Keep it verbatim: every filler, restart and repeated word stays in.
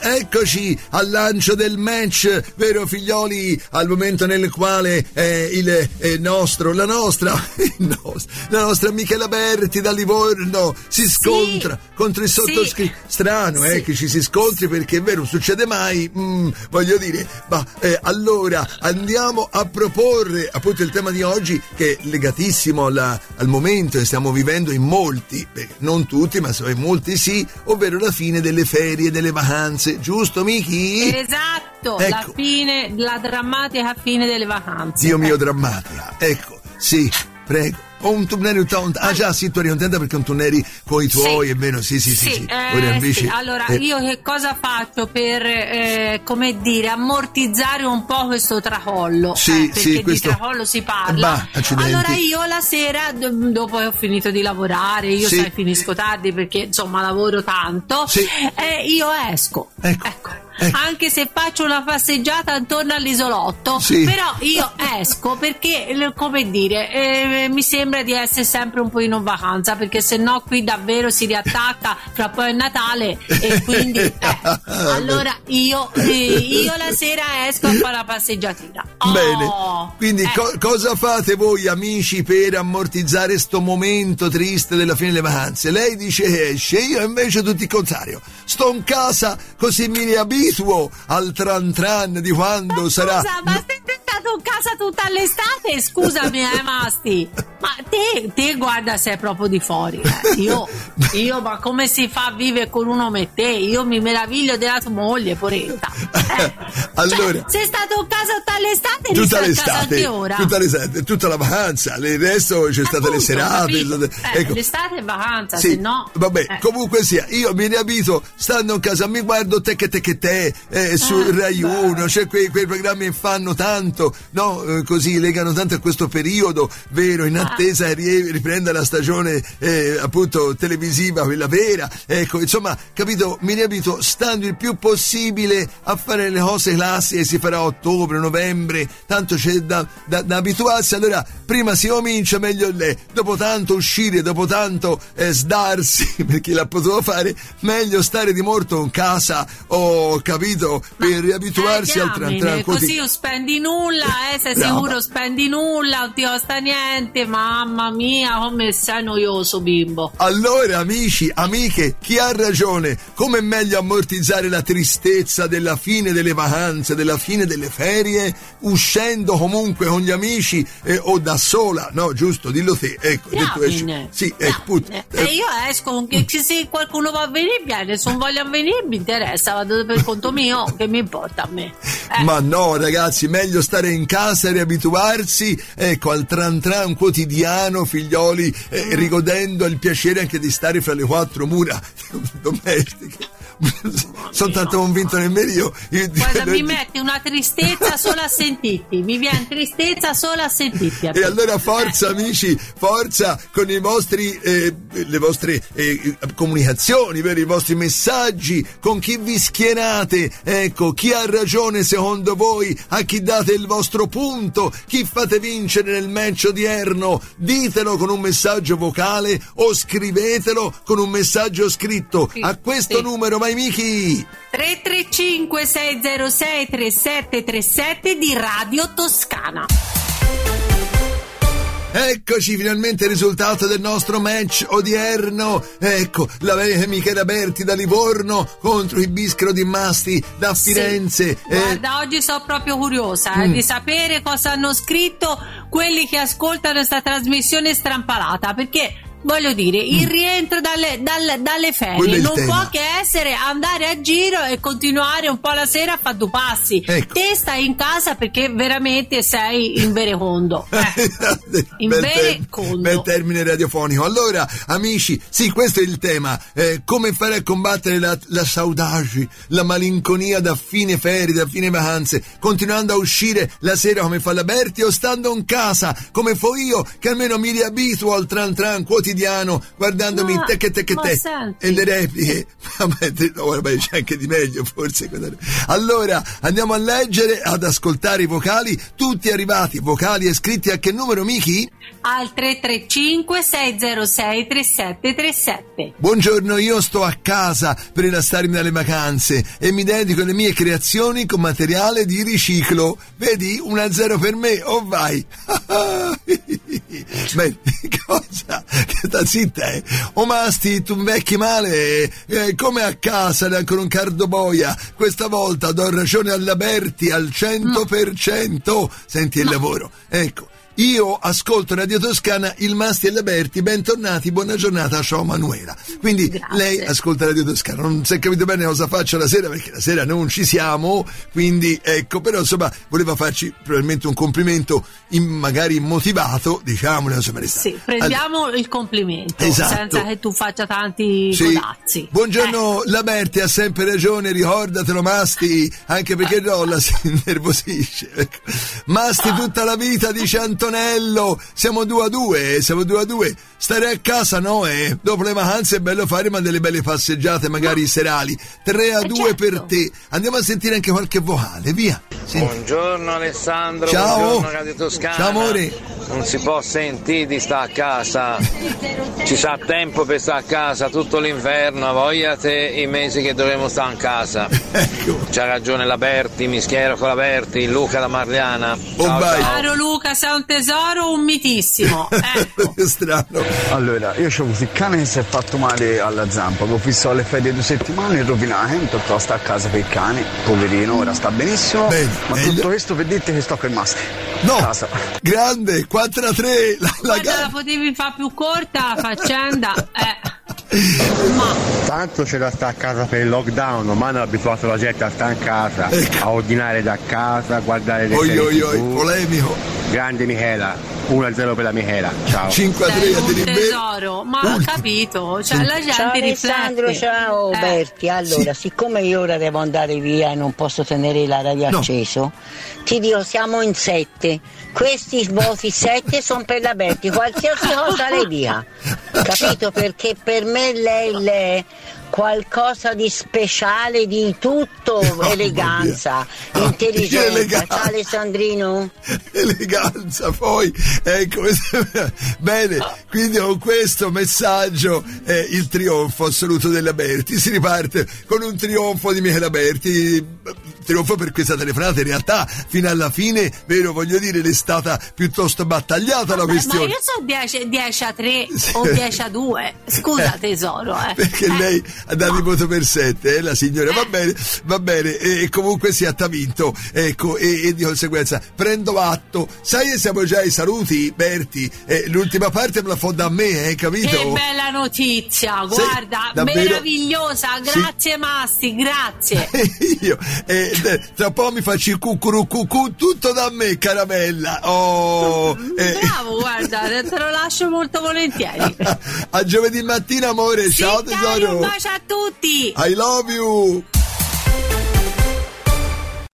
eccoci al lancio del match, vero figlioli, al momento nel quale eh, il eh, nostro, la nostra, il nostro, la nostra Michela Berti da Livorno si scontra sì. contro il sottoscritto. Sì. Strano, eh, sì. che ci si scontri, perché è vero, succede mai, mm, voglio dire, ma eh, allora andiamo a proporre appunto il tema di oggi, che è legatissimo alla, al momento che stiamo vivendo in molti, beh, non tutti, ma in molti sì, ovvero la fine delle ferie, delle vacanze, giusto Miki? Esatto, ecco. la fine, la drammatica fine delle vacanze. Dio mio, drammatica, ecco, sì, prego. Ho un tunnel, ah già sì, tu eri contenta perché un tunnel con i tuoi, sì. È vero, sì sì sì, sì. sì. Eh, invece, sì. Allora eh. io che cosa faccio per eh, come dire ammortizzare un po' questo tracollo, sì, eh, perché sì, questo... di tracollo si parla. Bah, allora io la sera dopo che ho finito di lavorare, io sì. sai finisco tardi perché insomma lavoro tanto, sì. eh, io esco ecco, ecco. ecco. Anche se faccio una passeggiata attorno all'isolotto, sì. però io esco perché come dire eh, mi sembra di essere sempre un po' in vacanza, perché se no qui davvero si riattacca, fra poi è Natale e quindi eh, allora io eh, io la sera esco a fare la passeggiatina. Oh, bene, quindi eh. co- cosa fate voi amici per ammortizzare sto momento triste della fine delle vacanze? Lei dice esce, io invece tutti il contrario, sto in casa così mi riabituo al tran tran di quando ma sarà. Scusa, ma sei stato in casa tutta l'estate? Scusami eh Masti, ma te, te guarda sei proprio di fuori, eh. io, io ma come si fa a vivere con uno come te? Io mi meraviglio della tua moglie, poretta, eh. Allora, cioè, sei stato in casa tutta l'estate, tutta l'estate, l'estate, a casa anche ora? Tutta l'estate, tutta la vacanza, il resto c'è state le serate, eh, ecco. l'estate è vacanza, sì, se no vabbè, eh. comunque sia, io mi riabito stando in casa, mi guardo te che te che te eh, su eh, Rai uno, cioè quei, quei programmi che fanno tanto, no, eh, così legano tanto a questo periodo, vero, in attesa che rie- riprenda la stagione eh, appunto televisiva, quella vera, ecco, insomma, capito, mi riabito stando il più possibile a fare le cose classiche, si farà a ottobre, novembre, tanto c'è da, da, da abituarsi, allora prima si comincia meglio lei, dopo tanto uscire, dopo tanto eh, sdarsi per chi l'ha potuto fare, meglio stare di morto in casa, ho capito, per ma, riabituarsi eh, al tran tran, così non spendi nulla, eh, sei brava. Sicuro spendi nulla, non ti costa niente, mamma mia come sei noioso bimbo. Allora amici, amiche, chi ha ragione, come è meglio ammortizzare la tristezza della fine delle vacanze, della fine delle ferie, uscendo comunque con gli amici eh, o da sola, no, giusto, dillo te, ecco, detto esci. Sì, ecco, put, eh, eh, io esco, che se qualcuno va a venire viene, se non voglio venire mi interessa, vado per conto mio, che mi importa a me. Eh. Ma no ragazzi, meglio stare in casa e riabituarsi, ecco, al tran tran quotidiano, figlioli, eh, mm. rigodendo il piacere anche di stare fra le quattro mura domestiche. Sono tanto convinto nemmeno io. io Guarda, mi metti una tristezza solo a sentirti, mi viene tristezza solo a sentirti. E allora forza eh. amici, forza con i vostri eh, le vostre eh, comunicazioni, vero? I vostri messaggi, con chi vi schierate, ecco, chi ha ragione secondo voi, a chi date il vostro punto, chi fate vincere nel match odierno, ditelo con un messaggio vocale o scrivetelo con un messaggio scritto sì, a questo sì. numero, vai Miki! tre tre cinque sei zero sei tre sette tre sette di Radio Toscana. Eccoci finalmente il risultato del nostro match odierno, ecco la Michela Berti da Livorno contro i Biscro di Masti da Firenze. Sì. Guarda, eh. oggi sono proprio curiosa eh, mm. di sapere cosa hanno scritto quelli che ascoltano questa trasmissione strampalata, perché voglio dire, il rientro dalle, dalle, dalle ferie non tema. può che essere andare a giro e continuare un po' la sera a fare due passi. Ecco. Te stai in casa perché veramente sei in verecondo. Eh. in bel verecondo. Bel termine radiofonico. Allora, amici, sì, questo è il tema. Eh, come fare a combattere la, la saudade, la malinconia da fine ferie, da fine vacanze, continuando a uscire la sera come fa la Berti o stando in casa come fo io, che almeno mi riabituo al tran tran quotidiano, guardandomi ma, te che te che te senti. e le repliche. No, vabbè, c'è anche di meglio forse. Allora andiamo a leggere, ad ascoltare i vocali tutti arrivati, vocali e scritti a che numero, Miki? al tre tre cinque sei zero sei tre sette tre sette. Buongiorno, io sto a casa per rilassarmi dalle vacanze e mi dedico alle mie creazioni con materiale di riciclo. Vedi, uno a zero per me, oh vai. Beh, cosa? Che sta zitta, eh? Oh Masti, tu invecchi male, eh, come a casa neanche un cardo boia. Questa volta do ragione alla Berti al cento per cento. Senti il lavoro, ecco. Io ascolto Radio Toscana, il Masti e la Berti, bentornati, buona giornata, ciao Manuela. Quindi grazie. Lei ascolta Radio Toscana, non si è capito bene cosa faccio la sera perché la sera non ci siamo, quindi ecco, però insomma voleva farci probabilmente un complimento in, magari motivato, diciamolo, insomma. Sì, prendiamo allora il complimento, esatto. Senza che tu faccia tanti sì. codazzi. Buongiorno, eh. la Berti ha sempre ragione, ricordatelo Masti, anche perché Rolla si innervosisce. Ecco. Masti tutta la vita, dice Antonello, siamo due a due, siamo due a due. Stare a casa no, eh. Dopo le vacanze è bello fare ma delle belle passeggiate, magari serali. tre a due certo. Per te. Andiamo a sentire anche qualche vocale, via. Sì. Buongiorno Alessandro, ciao. Buongiorno Radio Toscana. Ciao amore. Non si può sentire di stare a casa. Ci sa tempo per stare a casa tutto l'inverno, voglia te i mesi che dovremo stare in casa. Ecco. C'ha ragione la Berti, mi schiero con la Berti, Luca da Marliana. Oh ciao, vai. Caro Luca, sei un tesoro, un mitissimo. Ecco. Strano. Allora, io c'ho avuto il cane che si è fatto male alla zampa, avevo fissato le ferie due settimane e rovinate, mi tocca stare a casa per il cane, poverino, ora sta benissimo. Bene, ma meglio. Tutto questo per dirti che sto con il Masti. No, casa. Grande, quattro a tre. La, la, Guarda, la potevi fare più corta la faccenda, eh. Ma tanto c'è da stare a casa per il lockdown, ma hanno abituato la gente a stare in casa, ecco. A ordinare da casa, a guardare le serie oi, oi, oi, polemico. Grande Michela, uno a zero per la Michela, ciao. cinque a tre a te tesoro, ma ho capito, cioè la gente ciao Alessandro, riflette. ciao eh. Berti, allora sì. Siccome io ora devo andare via e non posso tenere la radio no. acceso, ti dico siamo in sette, questi voti sette sono per la Berti, qualsiasi cosa lei dia, capito? Perché per me lei è qualcosa di speciale, di tutto, oh, eleganza, oh, intelligenza. Eleganza. Ciao Alessandrino. Eleganza, poi ecco. Bene, quindi con questo messaggio eh, il trionfo assoluto della Berti. Si riparte con un trionfo di Michela Berti. Trionfo per questa telefonata, in realtà fino alla fine, vero, voglio dire, è stata piuttosto battagliata. Vabbè, la questione. Ma io so dieci a tre o dieci a due, scusa tesoro, eh. Perché eh. lei ha dato il voto per sette, eh, la signora, va bene, va bene, e comunque sia t'ha vinto, ecco, e, e di conseguenza prendo atto. Sai che siamo già ai saluti, Berti, eh, l'ultima parte me la fa da me, eh, capito? Che bella notizia, guarda, sì, meravigliosa, grazie sì. Masti, grazie. Io, eh, tra un po' mi faccio il cucurucucù, tutto da me, caramella. Oh, eh. Bravo, guarda, te lo lascio molto volentieri. A giovedì mattina, amore, sì, ciao tesoro. Un bacio a tutti. I love you.